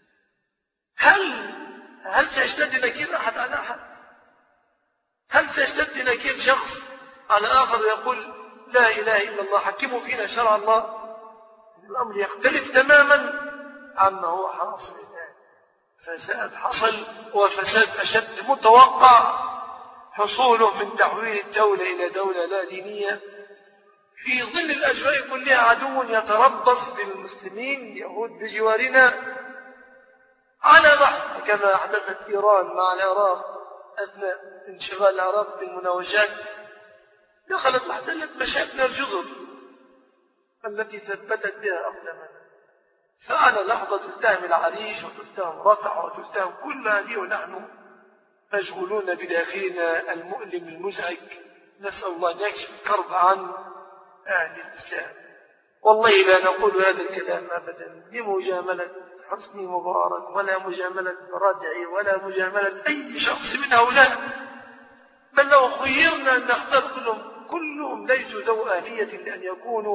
هل سيشتد نكير أحد على أحد؟ هل سيشتد نكير شخص على آخر يقول لا إله إلا الله حكموا فينا شرع الله؟ الأمر يختلف تماما عما هو حاصل الآن. فساد حصل وفساد أشد متوقع حصوله من تحويل الدولة إلى دولة لا دينية في ظل الأجواء كلها. عدو يتربص بالمسلمين اليهود بجوارنا على بحث كما حدثت إيران مع العراق أثناء انشغال العراق بالمناوشات، دخلت واحتلت مشاكل الجزر التي ثبتت بها أقدامنا. فأنا لحظة تتهم العريش وتتهم رفح وتتهم كل هذه ونحن مشغولون بداخلنا المؤلم المزعج. نسأل الله أن يكشف الكرب عن أهل الإسلام. والله لا نقول هذا الكلام أبدا لمجاملة حسني مبارك ولا مجاملة ردعي ولا مجاملة أي شخص من هؤلاء، بل لو خيرنا أن نختار كلهم ليسوا ذو آلية لأن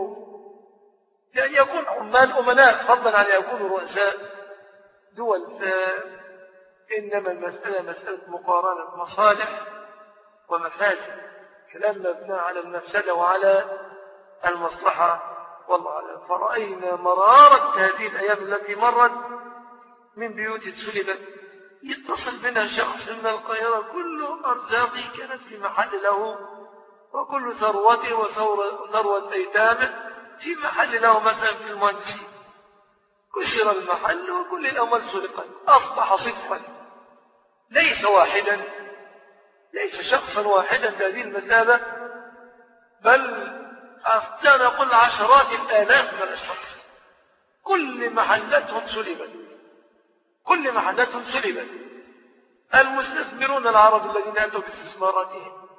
يكون عمال أمناء فضلا عن أن يكونوا رؤساء دول. إنما المسألة مسألة مقارنة مصالح ومفاسد. كلامنا مبنى على المفسدة وعلى المصلحة والله أعلم. فرأينا مرارة هذه الأيام التي مرت من بيوت سلبت. يتصل بنا شخص من القاهرة كل أرزاقه كانت في محل له وكل ثروته وثروة أيتامه في محل له مثلا في المهندسين. كسر المحل وكل الأموال سرقت أصبح صفرا. ليس واحدا، ليس شخصا واحدا بهذه المثابة، بل أستطيع أقول عشرات الآلاف من الأشخاص كل محلاتهم سلبت. المستثمرون العرب الذين أتوا باستثماراتهم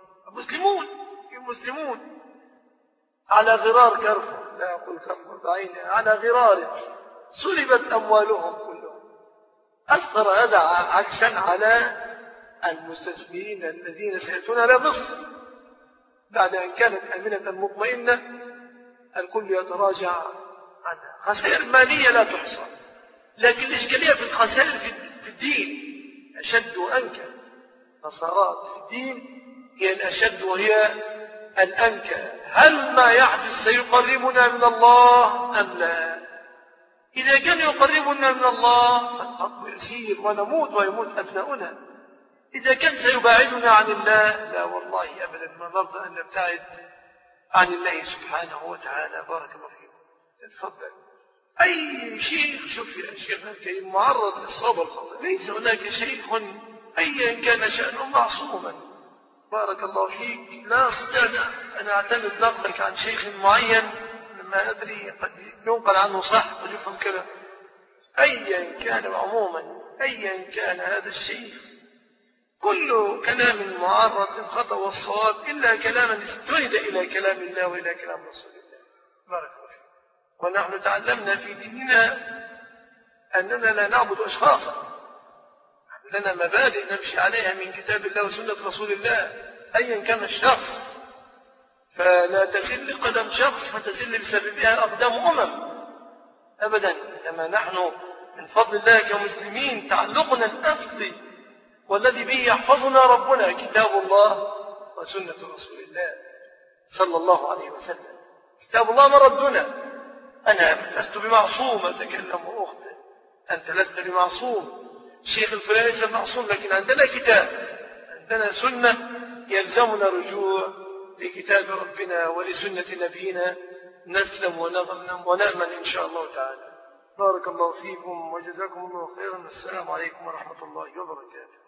المسلمون على غرار كرفور، لا أقول كرفور بعينه، على غراره سلبت أموالهم كلهم. أثر هذا عكسا على المستثمرين الذين سيأتون إلى مصر بعد أن كانت آمنة مطمئنة. الكل يتراجع عنها. خسائر مالية لا تحصى، لكن الإشكالية في الخسائر في الدين أشد وأنكى. نصارات في الدين هي الأشد وهي الأنكى. هل ما يحدث سيقربنا من الله أم لا؟ إذا كان يقربنا من الله فالحق يسير ونموت ويموت أبناؤنا. إذا كان سيباعدنا عن الله لا والله أبدا ما نرضى أن نبتعد عن الله سبحانه وتعالى. بارك الله فيكم. تفضل. أي شيخ، شوف يا شيخنا الكريم، معرض للصبر خطأ. ليس هناك شيخ أيا كان شأنه معصوما. بارك الله فيك. لا أستطيع أن أعتمد نقلك عن شيخ معين ما أدري قد ينقل عنه صح قد يفهم كذا. أيا كان عموما أيا كان هذا الشيخ كل كلام معرض للخطأ والصواب إلا كلاما استند إلى كلام الله وإلى كلام رسول الله. بارك الله فيك. ونحن تعلمنا في ديننا أننا لا نعبد أشخاصا، لنا مبادئ نمشي عليها من كتاب الله وسنة رسول الله أيا كان الشخص. فلا تزل قدم شخص فتزل بسببها أقدام أبدا. كما نحن من فضل الله كمسلمين تعلقنا الأصلي والذي به يحفظنا ربنا كتاب الله وسنة رسول الله صلى الله عليه وسلم. كتاب الله مردنا. أنا لست بمعصوم أتكلم وأخطئ، أنت لست بمعصوم، الشيخ الفلاني ليس معصوم، لكن عندنا كتاب، عندنا سنة يلزمنا رجوع لكتاب ربنا ولسنة نبينا نسلم ونغنم ونأمن إن شاء الله تعالى. بارك الله فيكم وجزاكم الله خيرا. السلام عليكم ورحمة الله وبركاته.